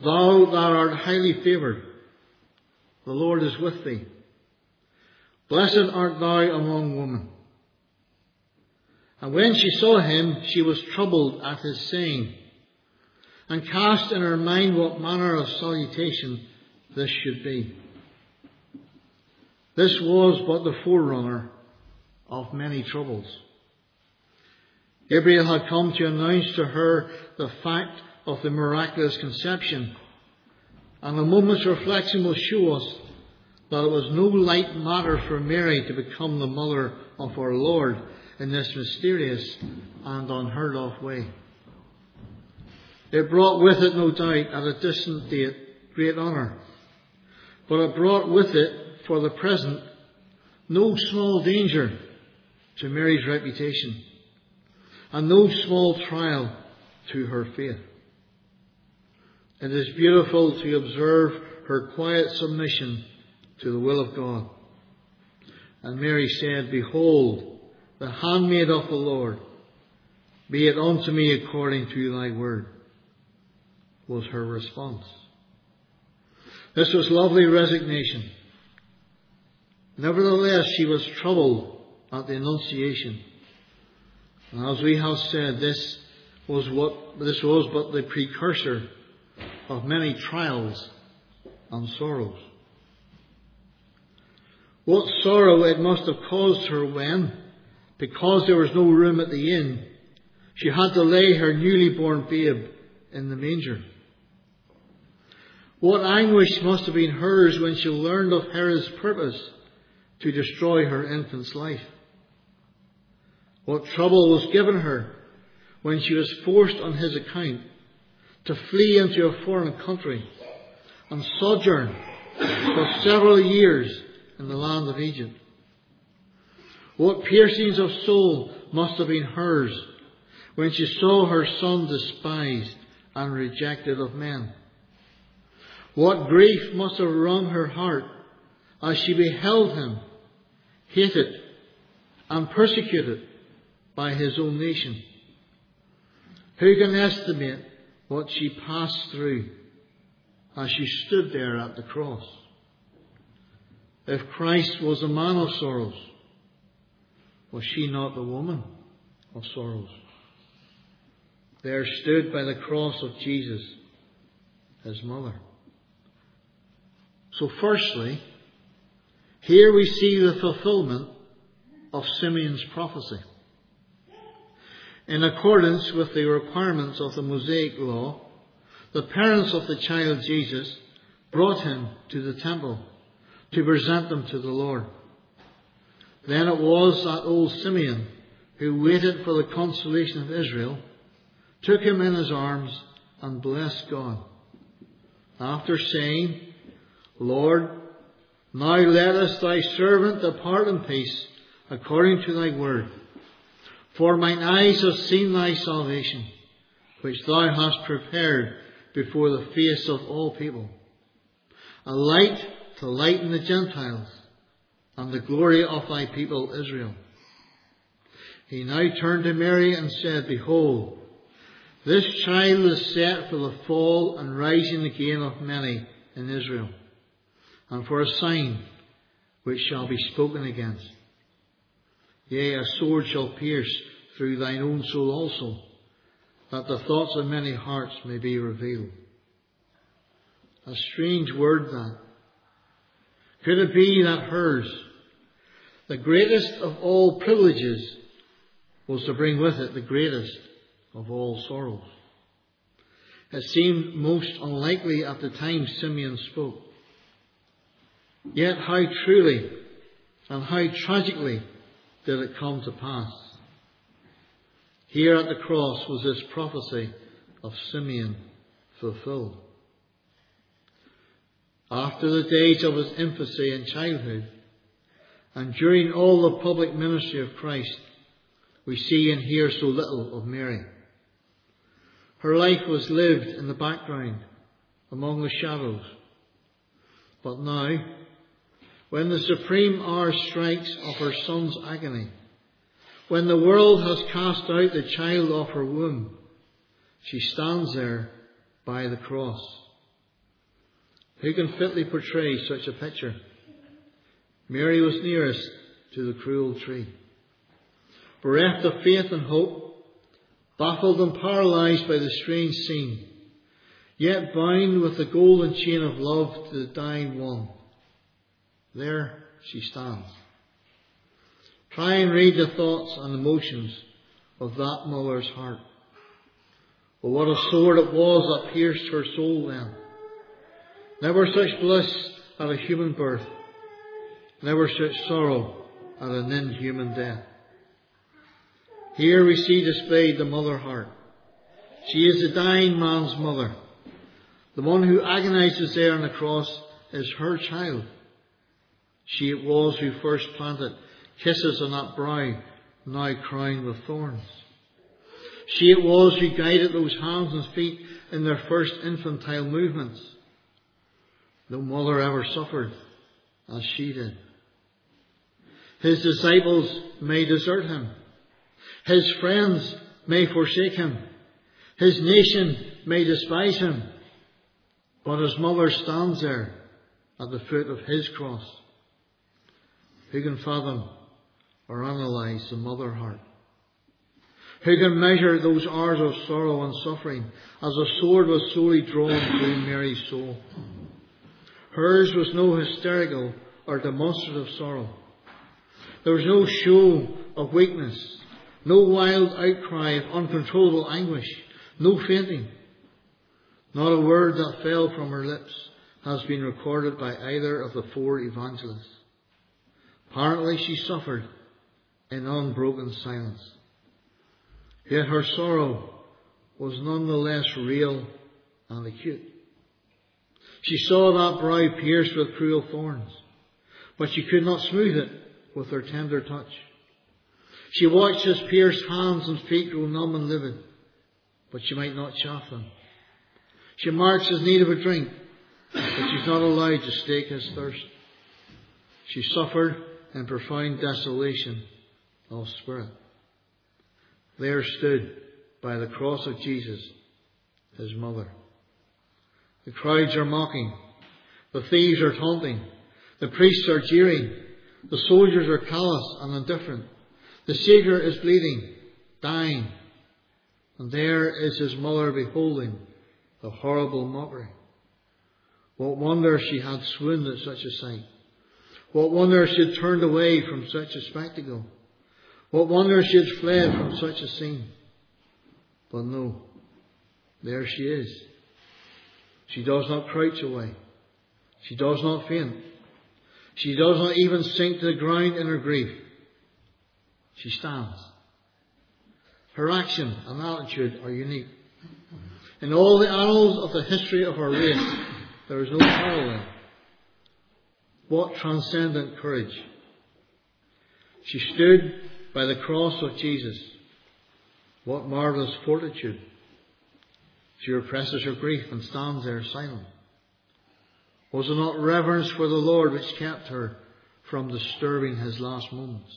Thou that art highly favoured, the Lord is with thee. Blessed art thou among women. And when she saw him, she was troubled at his saying, and cast in her mind what manner of salutation this should be. This was but the forerunner of many troubles. Gabriel had come to announce to her the fact of the miraculous conception, and a moment's reflection will show us that it was no light matter for Mary to become the mother of our Lord in this mysterious and unheard of way. It brought with it, no doubt, at a distant date, great honour, but it brought with it, for the present, no small danger to Mary's reputation, and no small trial to her faith. It is beautiful to observe her quiet submission to the will of God. And Mary said, Behold, the handmaid of the Lord, be it unto me according to thy word, was her response. This was lovely resignation. Nevertheless, she was troubled at the Annunciation. And as we have said, this was but the precursor of many trials and sorrows. What sorrow it must have caused her when, because there was no room at the inn, she had to lay her newly born babe in the manger. What anguish must have been hers when she learned of Herod's purpose to destroy her infant's life. What trouble was given her when she was forced on his account to flee into a foreign country and sojourn for several years in the land of Egypt. What piercings of soul must have been hers when she saw her son despised and rejected of men. What grief must have wrung her heart as she beheld him hated and persecuted by his own nation. Who can estimate what she passed through as she stood there at the cross? If Christ was a man of sorrows, was she not the woman of sorrows? There stood by the cross of Jesus his mother. So firstly, here we see the fulfillment of Simeon's prophecy. In accordance with the requirements of the Mosaic law, the parents of the child Jesus brought him to the temple to present them to the Lord. Then it was that old Simeon, who waited for the consolation of Israel, took him in his arms and blessed God. After saying, Lord, now lettest thy servant depart in peace according to thy word. For mine eyes have seen thy salvation, which thou hast prepared before the face of all people, a light to lighten the Gentiles, and the glory of thy people Israel. He now turned to Mary and said, Behold, this child is set for the fall and rising again of many in Israel, and for a sign which shall be spoken against. Yea, a sword shall pierce through thine own soul also, that the thoughts of many hearts may be revealed. A strange word that. Could it be that hers, the greatest of all privileges, was to bring with it the greatest of all sorrows? It seemed most unlikely at the time Simeon spoke. Yet how truly and how tragically did it come to pass. Here at the cross was this prophecy of Simeon fulfilled. After the days of his infancy and childhood, and during all the public ministry of Christ, we see and hear so little of Mary. Her life was lived in the background, among the shadows. But now, when the supreme hour strikes of her son's agony, when the world has cast out the child of her womb, she stands there by the cross, Who can fitly portray such a picture? Mary was nearest to the cruel tree. Bereft of faith and hope, baffled and paralysed by the strange scene, yet bound with the golden chain of love to the dying one. There she stands. Try and read the thoughts and emotions of that mother's heart. But what a sword it was that pierced her soul then. Never such bliss at a human birth. Never such sorrow at an inhuman death. Here we see displayed the mother heart. She is the dying man's mother. The one who agonizes there on the cross is her child. She it was who first planted kisses on that brow, now crowned with thorns. She it was who guided those hands and feet in their first infantile movements. No mother ever suffered as she did. His disciples may desert him. His friends may forsake him. His nation may despise him. But his mother stands there at the foot of his cross. Who can fathom or analyse the mother heart? Who can measure those hours of sorrow and suffering as a sword was slowly drawn through Mary's soul? Hers was no hysterical or demonstrative sorrow. There was no show of weakness, no wild outcry of uncontrollable anguish, no fainting. Not a word that fell from her lips has been recorded by either of the four evangelists. Apparently she suffered in unbroken silence. Yet her sorrow was none the less real and acute. She saw that brow pierced with cruel thorns, but she could not smooth it with her tender touch. She watched his pierced hands and feet grow numb and livid, but she might not chafe them. She marks his need of a drink, but she's not allowed to stake his thirst. She suffered in profound desolation of spirit. There stood by the cross of Jesus, his mother. The crowds are mocking. The thieves are taunting. The priests are jeering. The soldiers are callous and indifferent. The Saviour is bleeding, dying. And there is his mother beholding the horrible mockery. What wonder she had swooned at such a sight. What wonder she had turned away from such a spectacle. What wonder she had fled from such a scene. But no, there she is. She does not crouch away. She does not faint. She does not even sink to the ground in her grief. She stands. Her action and attitude are unique. In all the annals of the history of our race, there is no parallel. What transcendent courage. She stood by the cross of Jesus. What marvellous fortitude. She represses her grief and stands there silent. Was it not reverence for the Lord which kept her from disturbing his last moments?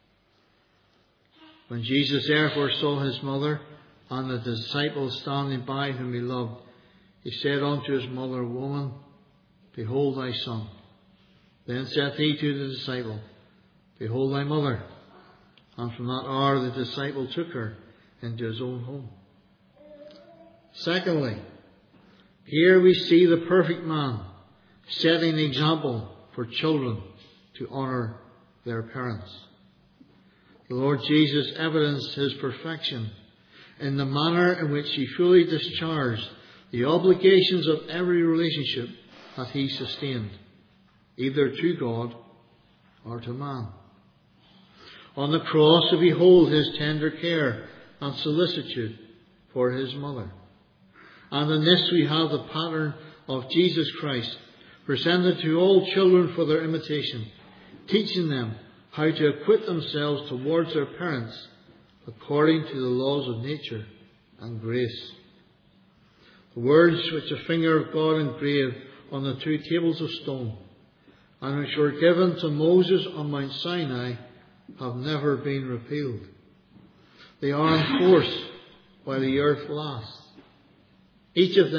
When Jesus therefore saw his mother and the disciples standing by whom he loved, he said unto his mother, Woman, behold thy son. Then saith he to the disciple, Behold thy mother. And from that hour the disciple took her into his own home. Secondly, here we see the perfect man setting the example for children to honour their parents. The Lord Jesus evidenced his perfection in the manner in which he fully discharged the obligations of every relationship that he sustained, either to God or to man. On the cross we behold his tender care and solicitude for his mother. And in this we have the pattern of Jesus Christ presented to all children for their imitation, teaching them how to acquit themselves towards their parents according to the laws of nature and grace. The words which the finger of God engraved on the two tables of stone, and which were given to Moses on Mount Sinai, have never been repealed. They are in force while the earth lasts. Each of them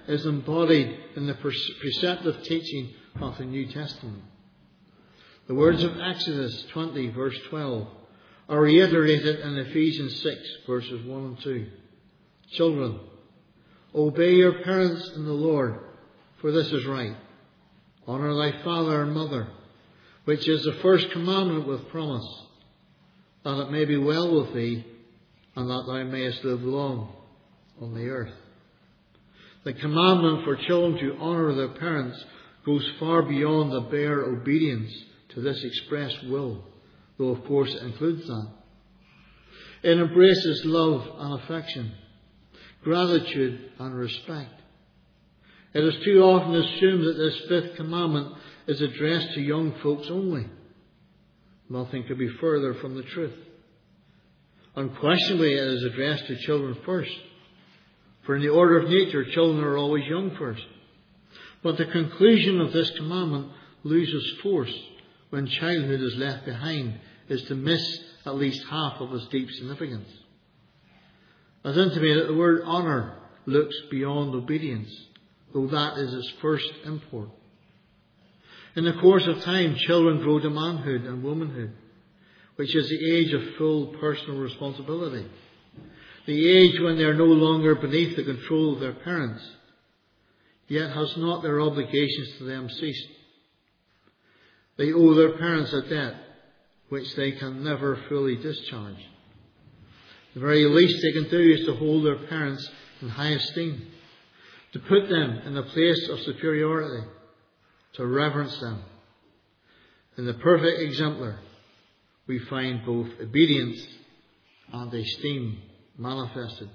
is embodied in the preceptive teaching of the New Testament. The words of Exodus 20 verse 12 are reiterated in Ephesians 6 verses 1 and 2. Children, obey your parents in the Lord, for this is right. Honour thy father and mother, which is the first commandment with promise, that it may be well with thee, and that thou mayest live long on the earth. The commandment for children to honour their parents goes far beyond the bare obedience to this express will, though of course it includes that. It embraces love and affection, gratitude and respect. It is too often assumed that this fifth commandment is addressed to young folks only. Nothing could be further from the truth. Unquestionably, it is addressed to children first. For in the order of nature, children are always young first. But the conclusion of this commandment loses force when childhood is left behind, is to miss at least half of its deep significance. As intimated, the word honour looks beyond obedience, though that is its first import. In the course of time, children grow to manhood and womanhood, which is the age of full personal responsibility. The age when they are no longer beneath the control of their parents, yet has not their obligations to them ceased. They owe their parents a debt which they can never fully discharge. The very least they can do is to hold their parents in high esteem, to put them in a place of superiority, to reverence them. In the perfect exemplar, we find both obedience and esteem manifested.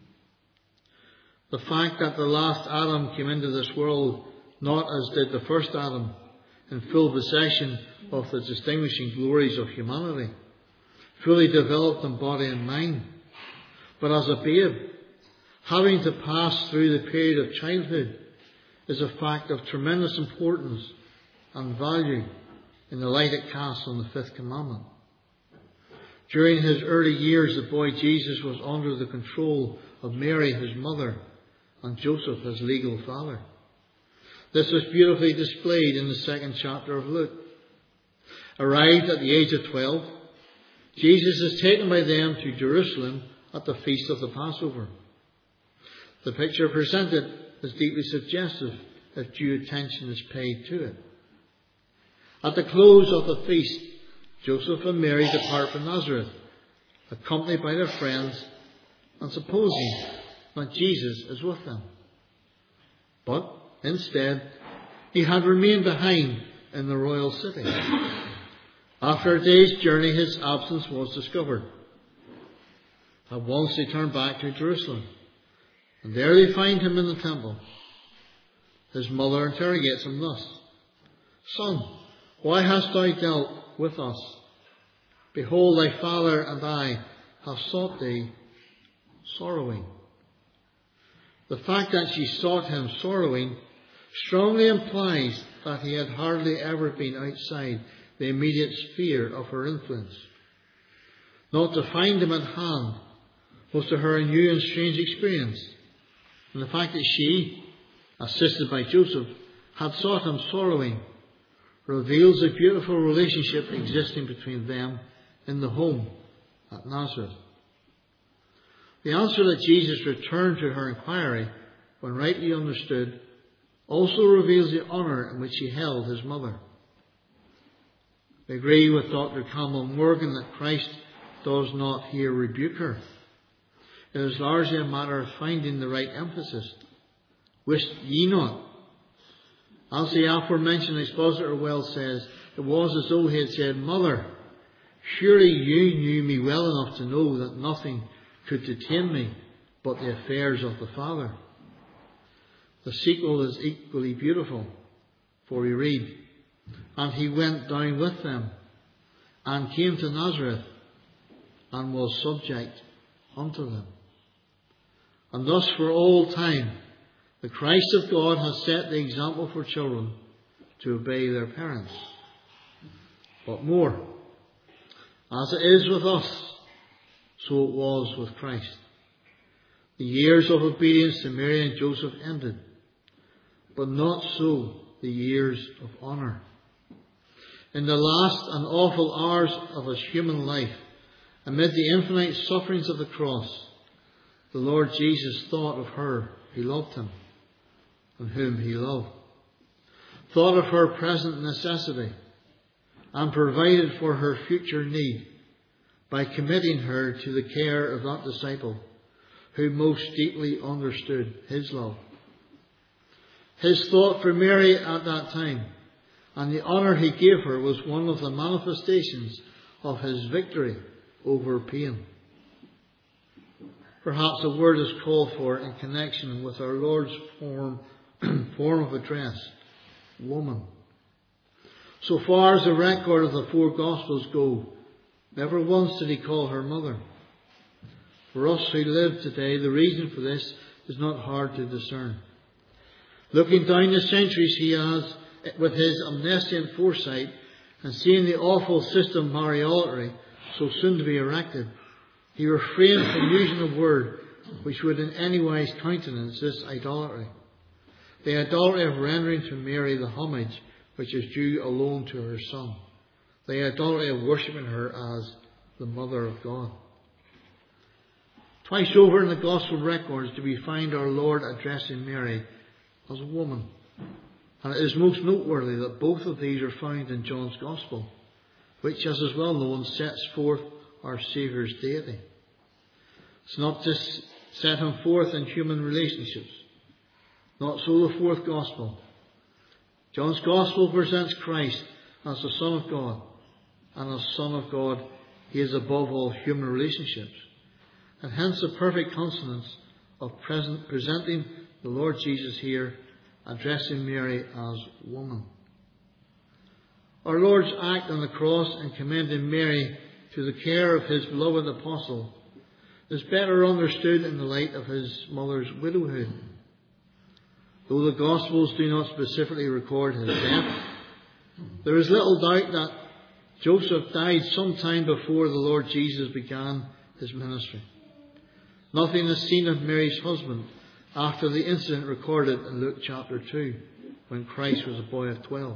The fact that the last Adam came into this world not as did the first Adam, in full possession of the distinguishing glories of humanity, fully developed in body and mind, but as a babe, having to pass through the period of childhood, is a fact of tremendous importance and value in the light it casts on the fifth commandment. During his early years, the boy Jesus was under the control of Mary, his mother, and Joseph, his legal father. This was beautifully displayed in the second chapter of Luke. Arrived at the age of 12, Jesus is taken by them to Jerusalem at the feast of the Passover. The picture presented is deeply suggestive if due attention is paid to it. At the close of the feast, Joseph and Mary depart for Nazareth, accompanied by their friends and supposing that Jesus is with them. But instead, he had remained behind in the royal city. After a day's journey, his absence was discovered. At once they turn back to Jerusalem, and there they find him in the temple. His mother interrogates him thus: "Son, why hast thou dealt with us? Behold, thy father and I have sought thee sorrowing." The fact that she sought him sorrowing strongly implies that he had hardly ever been outside the immediate sphere of her influence. Not to find him at hand was to her a new and strange experience. And the fact that she, assisted by Joseph, had sought him sorrowing reveals a beautiful relationship existing between them in the home at Nazareth. The answer that Jesus returned to her inquiry, when rightly understood, also reveals the honour in which he held his mother. I agree with Dr. Campbell Morgan that Christ does not here rebuke her. It is largely a matter of finding the right emphasis. Wist ye not? As the aforementioned expositor well says, it was as though he had said, "Mother, surely you knew me well enough to know that nothing could detain me but the affairs of the Father." The sequel is equally beautiful, for we read, "And he went down with them, and came to Nazareth, and was subject unto them." And thus for all time, the Christ of God has set the example for children to obey their parents. But more, as it is with us, so it was with Christ. The years of obedience to Mary and Joseph ended, but not so the years of honour. In the last and awful hours of his human life, amid the infinite sufferings of the cross, the Lord Jesus thought of her who loved him and whom he loved, thought of her present necessity, and provided for her future need by committing her to the care of that disciple who most deeply understood his love. His thought for Mary at that time and the honour he gave her was one of the manifestations of his victory over pain. Perhaps a word is called for in connection with our Lord's form of address, woman. So far as the record of the four Gospels go, never once did he call her mother. For us who live today, the reason for this is not hard to discern. Looking down the centuries he has, with his omniscient foresight, and seeing the awful system of mariolatry so soon to be erected, he refrained from using a word which would in any wise countenance this idolatry. The idolatry of rendering to Mary the homage which is due alone to her Son. The idolatry of worshipping her as the Mother of God. Twice over in the Gospel records do we find our Lord addressing Mary as a woman. And it is most noteworthy that both of these are found in John's Gospel, which, as is well known, sets forth our Saviour's deity. It's not just set him forth in human relationships. Not so the fourth Gospel. John's Gospel presents Christ as the Son of God, and as Son of God he is above all human relationships, and hence the perfect consonance of presenting the Lord Jesus here, addressing Mary as woman. Our Lord's act on the cross in commending Mary to the care of his beloved apostle is better understood in the light of his mother's widowhood. Though the Gospels do not specifically record his death, there is little doubt that Joseph died some time before the Lord Jesus began his ministry. Nothing is seen of Mary's husband after the incident recorded in Luke chapter 2, when Christ was a boy of 12.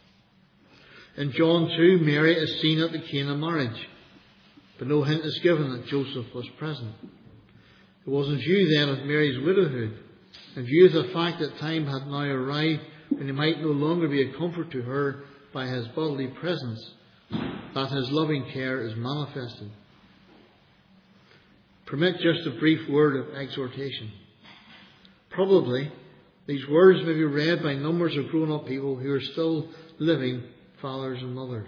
In John 2, Mary is seen at the Cana marriage, but no hint is given that Joseph was present. It was in view then of Mary's widowhood, in view of the fact that time had now arrived when he might no longer be a comfort to her by his bodily presence, that his loving care is manifested. Permit just a brief word of exhortation. Probably these words may be read by numbers of grown-up people who are still living fathers and mothers.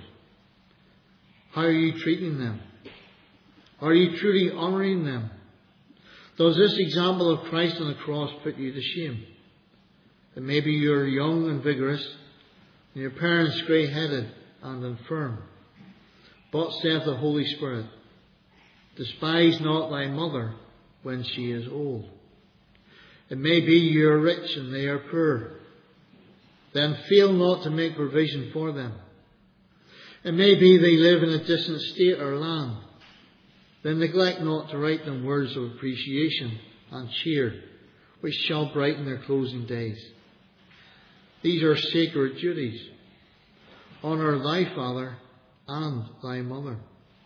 How are you treating them? Are you truly honouring them? Does this example of Christ on the cross put you to shame? That maybe you're young and vigorous, and your parents grey-headed and infirm. But saith the Holy Spirit, despise not thy mother when she is old. It may be you are rich and they are poor. Then fail not to make provision for them. It may be they live in a distant state or land. Then neglect not to write them words of appreciation and cheer, which shall brighten their closing days. These are sacred duties. Honour thy father and thy mother.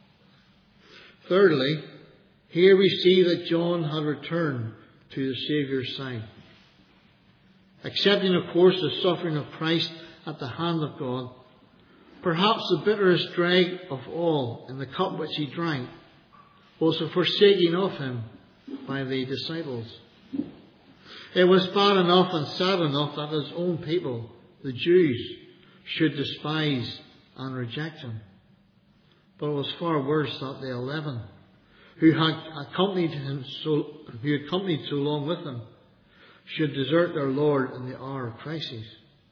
Thirdly, here we see that John had returned to the Saviour's side. Accepting, of course, the suffering of Christ at the hand of God, perhaps the bitterest drag of all in the cup which he drank was the forsaking of him by the disciples. It was bad enough and sad enough that his own people, the Jews, should despise and reject him. But it was far worse that the 11, who had accompanied so long with him, should desert their Lord in the hour of crisis.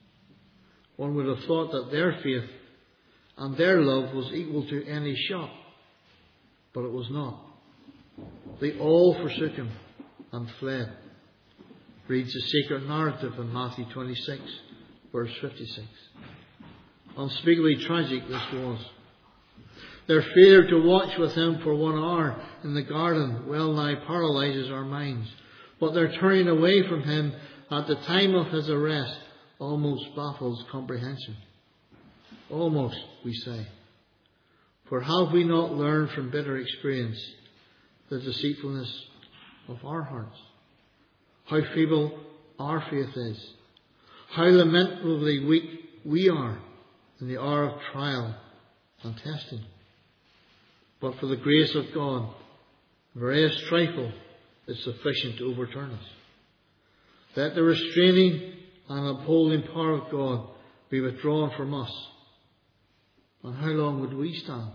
One would have thought that their faith and their love was equal to any shock, but it was not. They all forsook him and fled. Reads the sacred narrative in Matthew 26, verse 56. Unspeakably tragic this was. Their failure to watch with him for 1 hour in the garden well nigh paralyzes our minds. But their turning away from him at the time of his arrest almost baffles comprehension. Almost, we say. For have we not learned from bitter experience the deceitfulness of our hearts? How feeble our faith is. How lamentably weak we are in the hour of trial and testing. But for the grace of God, the veriest trifle is sufficient to overturn us. Let the restraining and upholding power of God be withdrawn from us. And how long would we stand?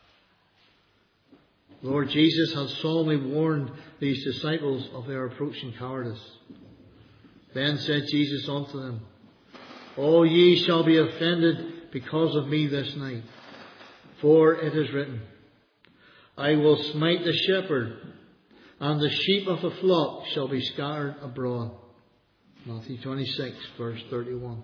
Lord Jesus had solemnly warned these disciples of their approaching cowardice. Then said Jesus unto them, All ye shall be offended because of me this night. For it is written, I will smite the shepherd, and the sheep of the flock shall be scattered abroad. Matthew 26, verse 31.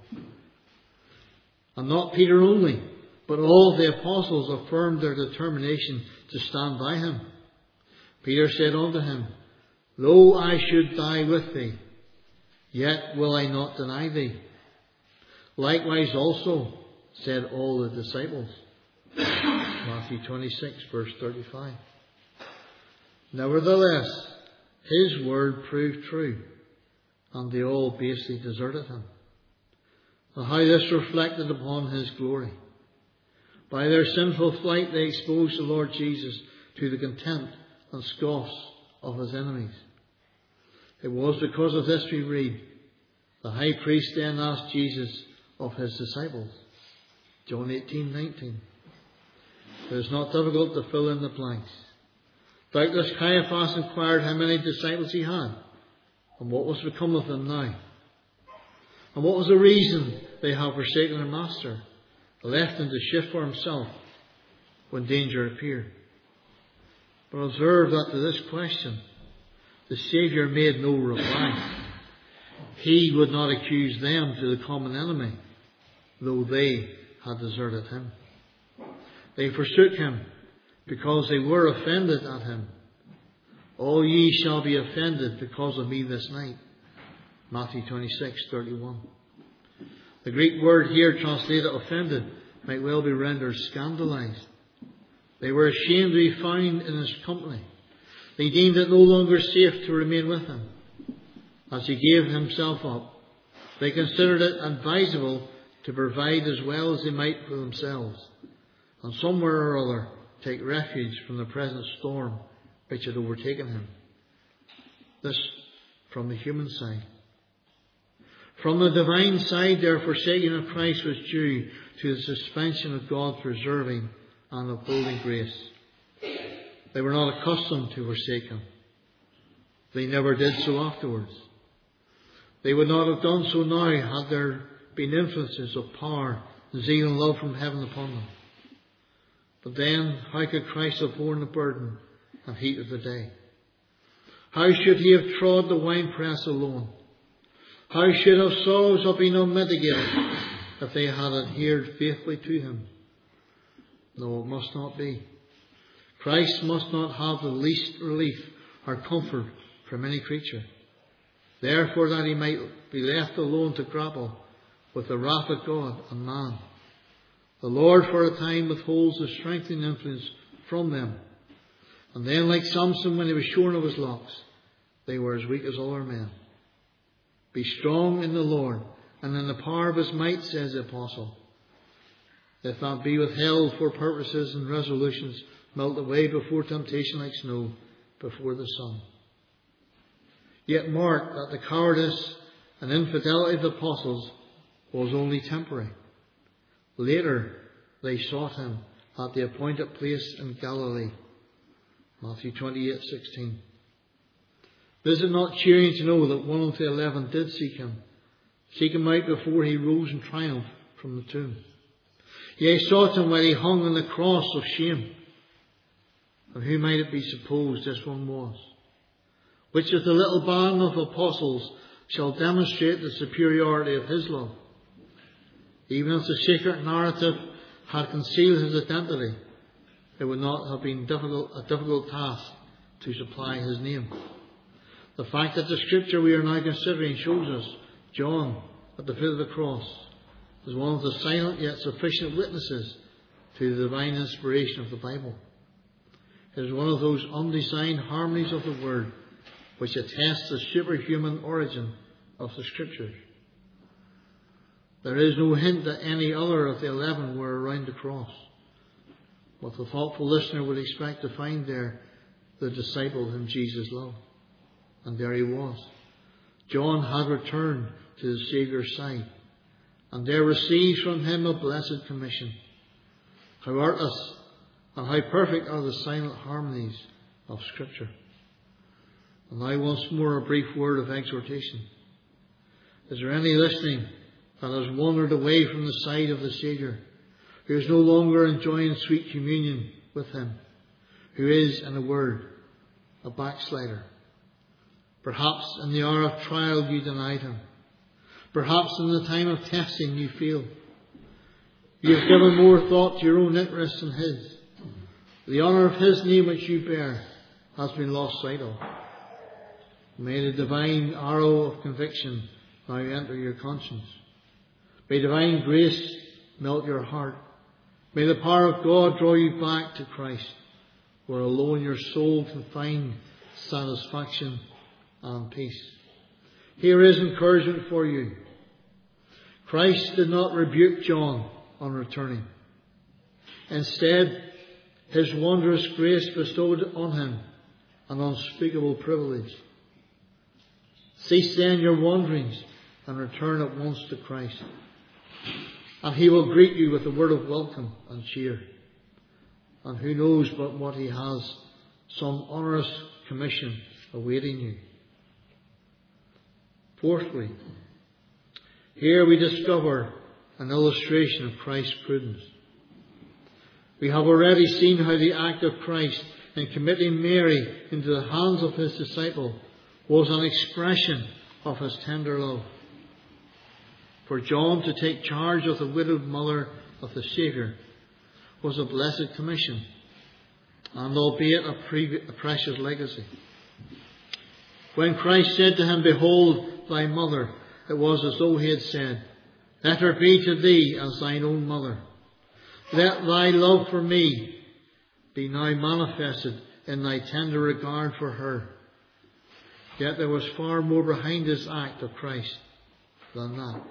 And not Peter only, but all the apostles affirmed their determination to stand by him. Peter said unto him, Lo, I should die with thee, yet will I not deny thee. Likewise also said all the disciples. Matthew 26, verse 35. Nevertheless, his word proved true, and they all basely deserted him. And how this reflected upon his glory. By their sinful flight they exposed the Lord Jesus to the contempt and scoffs of his enemies. It was because of this we read, the high priest then asked Jesus of his disciples. John 18:19. It is not difficult to fill in the blanks. Doubtless Caiaphas inquired how many disciples he had, and what was become of them now. And what was the reason they have forsaken their master, left him to shift for himself when danger appeared. But observe that to this question, the Saviour made no reply. He would not accuse them to the common enemy, though they had deserted him. They forsook him because they were offended at him. All ye shall be offended because of me this night. Matthew 26:31. The Greek word here translated offended might well be rendered scandalized. They were ashamed to be found in his company. They deemed it no longer safe to remain with him. As he gave himself up, they considered it advisable to provide as well as they might for themselves, and somewhere or other take refuge from the present storm which had overtaken him. This from the human side. From the divine side, their forsaking of Christ was due to the suspension of God's preserving and upholding grace. They were not accustomed to forsake him. They never did so afterwards. They would not have done so now had there been influences of power, zeal and love from heaven upon them. But then, how could Christ have borne the burden and heat of the day? How should he have trod the winepress alone? How should his sorrows have been unmitigated if they had adhered faithfully to him? No, it must not be. Christ must not have the least relief or comfort from any creature. Therefore, that he might be left alone to grapple with the wrath of God and man. The Lord for a time withholds the strengthening influence from them. And then, like Samson when he was shorn of his locks, they were as weak as other men. Be strong in the Lord and in the power of his might, says the apostle. If that be withheld for purposes and resolutions, melt away before temptation like snow before the sun. Yet mark that the cowardice and infidelity of the apostles was only temporary. Later they sought him at the appointed place in Galilee. Matthew 28:16. Is it not cheering to know that one of the 11 did seek him out before he rose in triumph from the tomb? Yea, sought him while he hung on the cross of shame. And who might it be supposed this one was? Which of the little band of apostles shall demonstrate the superiority of his love? Even if the secret narrative had concealed his identity, it would not have been a difficult task to supply his name. The fact that the scripture we are now considering shows us John, at the foot of the cross is one of the silent yet sufficient witnesses to the divine inspiration of the Bible. It is one of those undesigned harmonies of the Word which attests the superhuman origin of the Scriptures. There is no hint that any other of the 11 were around the cross, but the thoughtful listener would expect to find there the disciple whom Jesus loved. And there he was. John had returned to the Saviour's side, and there received from him a blessed commission. How artless and how perfect are the silent harmonies of Scripture. And now once more a brief word of exhortation. Is there any listening that has wandered away from the side of the Saviour, who is no longer enjoying sweet communion with him, who is, in a word, a backslider? Perhaps in the hour of trial you denied him. Perhaps in the time of testing you failed. You have given more thought to your own interests than his. The honour of his name which you bear has been lost sight of. May the divine arrow of conviction now enter your conscience. May divine grace melt your heart. May the power of God draw you back to Christ, where alone your soul can find satisfaction and peace. Here is encouragement for you. Christ did not rebuke John on returning. Instead, his wondrous grace bestowed on him an unspeakable privilege. Cease then your wanderings and return at once to Christ, and he will greet you with a word of welcome and cheer. And who knows but what he has some onerous commission awaiting you. Fourthly, here we discover an illustration of Christ's prudence. We have already seen how the act of Christ in committing Mary into the hands of his disciple was an expression of his tender love. For John to take charge of the widowed mother of the Saviour was a blessed commission, and albeit a precious legacy. When Christ said to him, "Behold thy mother," it was as though he had said, "Let her be to thee as thine own mother. Let thy love for me be now manifested in thy tender regard for her." Yet there was far more behind this act of Christ than that.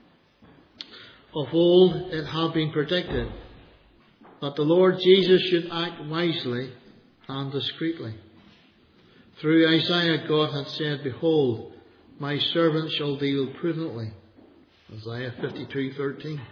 Of old it had been predicted that the Lord Jesus should act wisely and discreetly. Through Isaiah, God had said, "Behold, my servant shall deal prudently." Isaiah 52:13.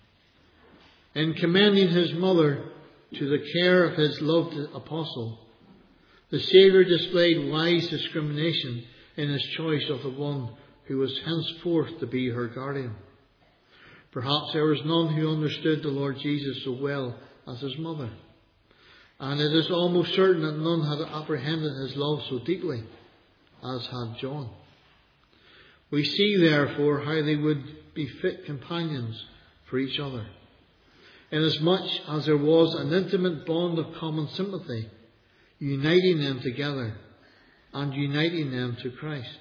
In commending his mother to the care of his loved apostle, the Saviour displayed wise discrimination in his choice of the one who was henceforth to be her guardian. Perhaps there was none who understood the Lord Jesus so well as his mother, and it is almost certain that none had apprehended his love so deeply as had John. We see, therefore, how they would be fit companions for each other, inasmuch as there was an intimate bond of common sympathy uniting them together and uniting them to Christ.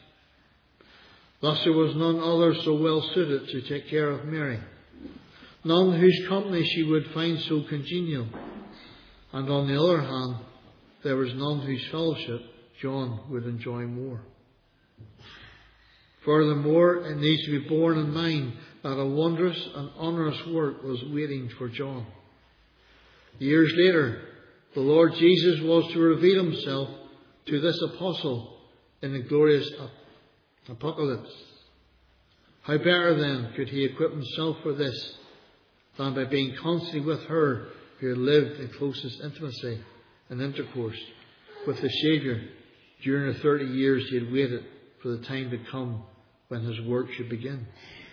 Thus there was none other so well suited to take care of Mary, none whose company she would find so congenial, and on the other hand, there was none whose fellowship John would enjoy more. Furthermore, it needs to be borne in mind that a wondrous and onerous work was waiting for John. Years later, the Lord Jesus was to reveal himself to this apostle in the glorious Apocalypse. How better then could he equip himself for this than by being constantly with her who had lived in closest intimacy and intercourse with the Saviour during the 30 years he had waited for the time to come when his work should begin.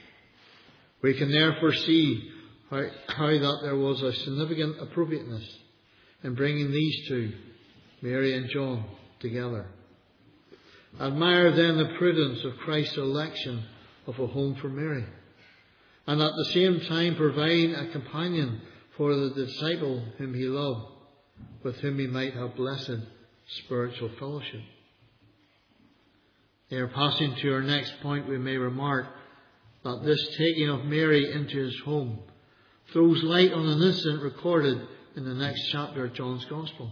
We can therefore see how that there was a significant appropriateness in bringing these two, Mary and John, together. Admire then the prudence of Christ's election of a home for Mary, and at the same time providing a companion for the disciple whom he loved, with whom he might have blessed spiritual fellowship. Ere passing to our next point, we may remark that this taking of Mary into his home throws light on an incident recorded in the next chapter of John's Gospel.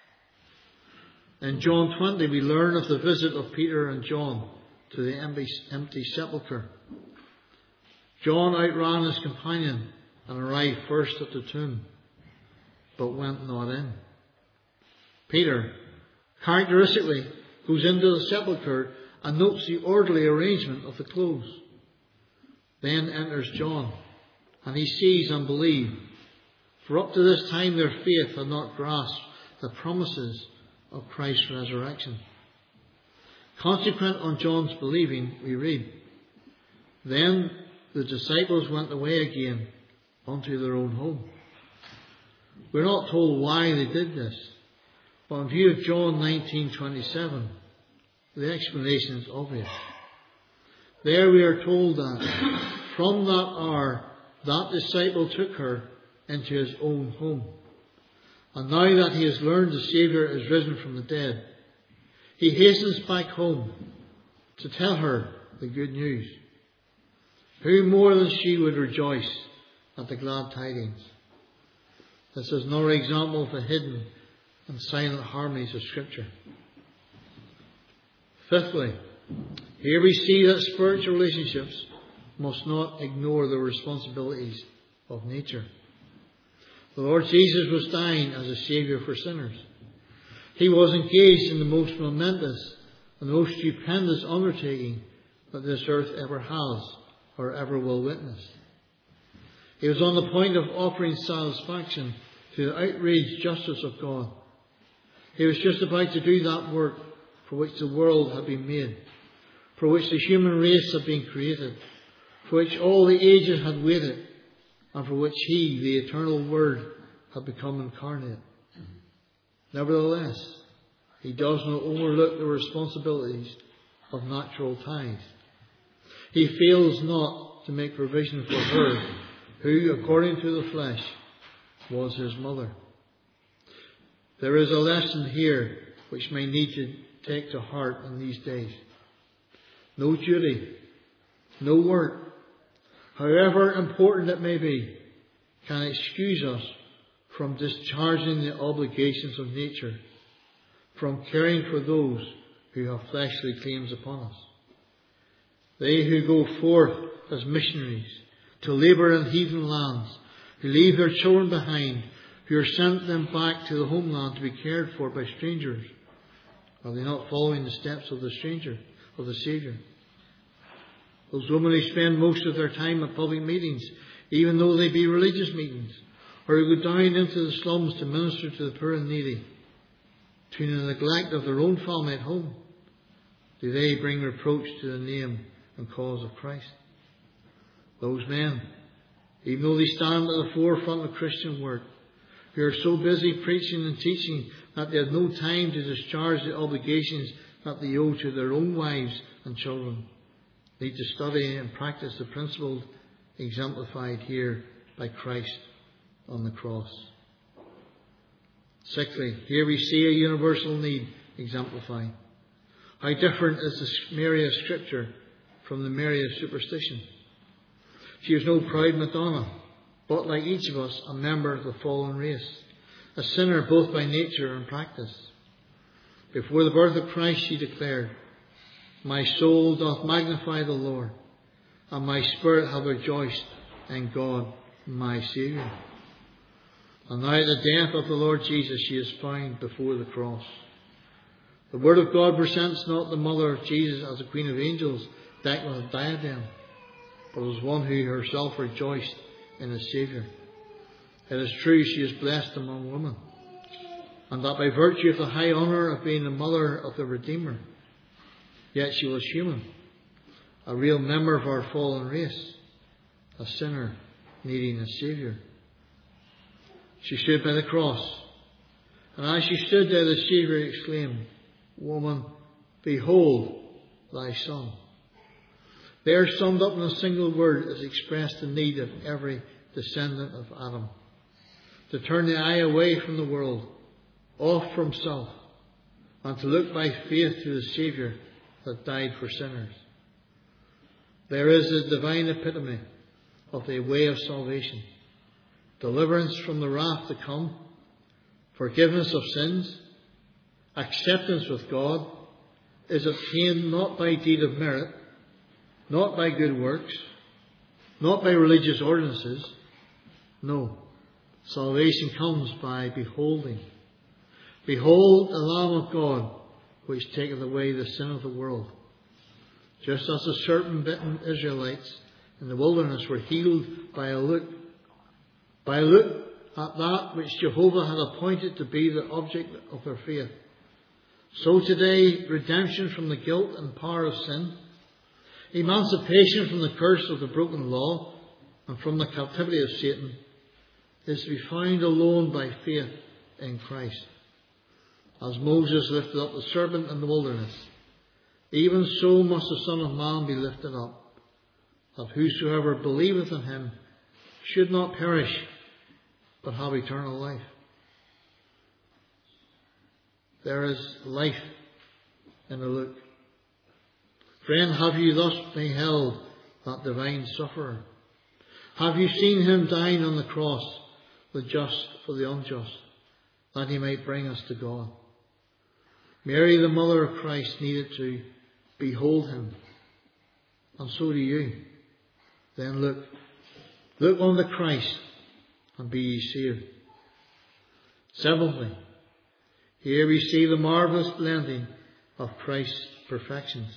In John 20, we learn of the visit of Peter and John to the empty sepulchre. John outran his companion and arrived first at the tomb, but went not in. Peter, characteristically, goes into the sepulchre and notes the orderly arrangement of the clothes. Then enters John, and he sees and believes, for up to this time their faith had not grasped the promises of Christ's resurrection. Consequent on John's believing, we read, then the disciples went away again unto their own home. We're not told why they did this, but in view of John 19:27, the explanation is obvious. There we are told that from that hour that disciple took her into his own home. And now that he has learned the Saviour is risen from the dead, he hastens back home to tell her the good news. Who more than she would rejoice at the glad tidings? This is another example of the hidden and silent harmonies of Scripture. Fifthly, here we see that spiritual relationships must not ignore the responsibilities of nature. The Lord Jesus was dying as a Saviour for sinners. He was engaged in the most momentous and most stupendous undertaking that this earth ever has or ever will witness. He was on the point of offering satisfaction to the outraged justice of God. He was just about to do that work for which the world had been made, for which the human race had been created, for which all the ages had waited, and for which he, the eternal Word, had become incarnate. Nevertheless, he does not overlook the responsibilities of natural ties. He fails not to make provision for her, who, according to the flesh, was his mother. There is a lesson here which may need to take to heart in these days. No duty, no work, however important it may be, can excuse us from discharging the obligations of nature, from caring for those who have fleshly claims upon us. They who go forth as missionaries to labour in heathen lands, who leave their children behind, who are sent them back to the homeland to be cared for by strangers, are they not following the steps of the stranger, of the Saviour? Those women who spend most of their time at public meetings, even though they be religious meetings, or who go down into the slums to minister to the poor and needy, to the neglect of their own family at home, do they bring reproach to the name and cause of Christ? Those men, even though they stand at the forefront of Christian work, who are so busy preaching and teaching that they have no time to discharge the obligations that they owe to their own wives and children, need to study and practice the principles exemplified here by Christ on the cross. Sixthly, here we see a universal need exemplified. How different is the Mary of Scripture from the Mary of superstition? She was no proud Madonna, but like each of us, a member of the fallen race, a sinner both by nature and practice. Before the birth of Christ, she declared, "My soul doth magnify the Lord, and my spirit hath rejoiced in God my Saviour." And now at the death of the Lord Jesus, she is found before the cross. The Word of God presents not the mother of Jesus as a queen of angels decked with a diadem, but as one who herself rejoiced in his Saviour. It is true she is blessed among women, and that by virtue of the high honour of being the mother of the Redeemer, yet she was human, a real member of our fallen race, a sinner needing a Saviour. She stood by the cross, and as she stood there, the Saviour exclaimed, "Woman, behold thy son." There, summed up in a single word, is expressed the need of every descendant of Adam to turn the eye away from the world, off from self, and to look by faith to the Saviour that died for sinners. there is a divine epitome of the way of salvation. Deliverance from the wrath to come, forgiveness of sins, acceptance with God is obtained not by deed of merit, not by good works, not by religious ordinances. No, salvation comes by beholding. Behold the Lamb of God, which taketh away the sin of the world. Just as the serpent-bitten Israelites in the wilderness were healed by a look at that which Jehovah had appointed to be the object of their faith, so today redemption from the guilt and power of sin, emancipation from the curse of the broken law and from the captivity of Satan, is to be found alone by faith in Christ. As Moses lifted up the serpent in the wilderness, even so must the Son of Man be lifted up, that whosoever believeth in him should not perish, but have eternal life. There is life in a look. Friend, have you thus beheld that divine sufferer? Have you seen him dying on the cross, the just for the unjust, that he might bring us to God? Mary, the mother of Christ, needed to behold him, and so do you. Then look. Look on the Christ, and be ye saved. Seventhly, here we see the marvellous blending of Christ's perfections.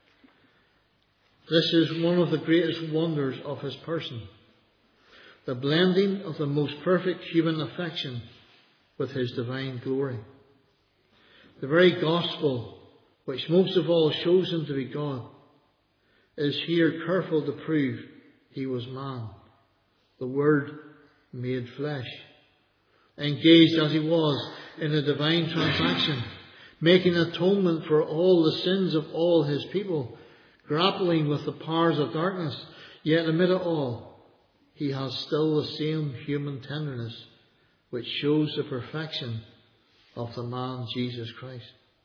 This is one of the greatest wonders of his person. The blending of the most perfect human affection with his divine glory. The very gospel, which most of all shows him to be God, is here careful to prove he was man, the Word made flesh, engaged as he was in a divine transaction, making atonement for all the sins of all his people, grappling with the powers of darkness, yet amid it all, he has still the same human tenderness which shows the perfection of the man Jesus Christ.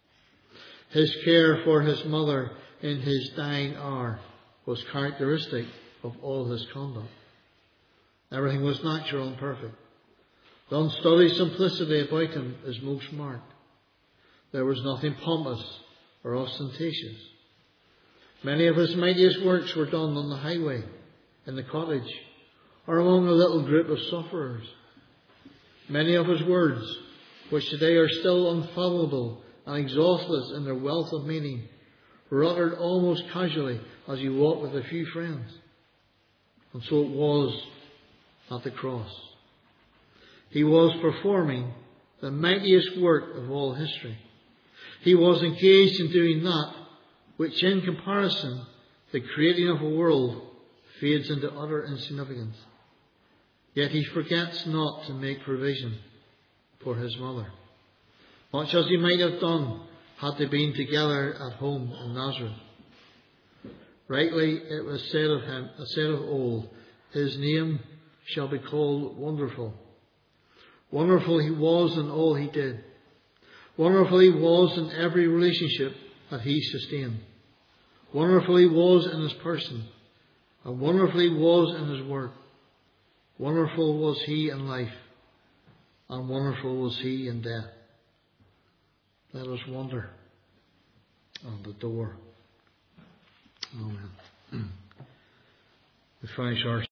His care for his mother in his dying hour was characteristic of all his conduct. Everything was natural and perfect. The unstudied simplicity about him is most marked. There was nothing pompous or ostentatious. Many of his mightiest works were done on the highway, in the cottage, or among a little group of sufferers. Many of his words, which today are still unfathomable and exhaustless in their wealth of meaning, were uttered almost casually as he walked with a few friends. And so it was at the cross. He was performing the mightiest work of all history. He was engaged in doing that which, in comparison, the creating of a world fades into utter insignificance. Yet he forgets not to make provision for his mother, much as he might have done had they been together at home in Nazareth. Rightly it was said of him, said of old, his name shall be called Wonderful. Wonderful he was in all he did. Wonderful he was in every relationship that he sustained. Wonderful he was in his person, and wonderful he was in his work. Wonderful was he in life, and wonderful was he in death. Let us wonder and adore. Amen. We finish our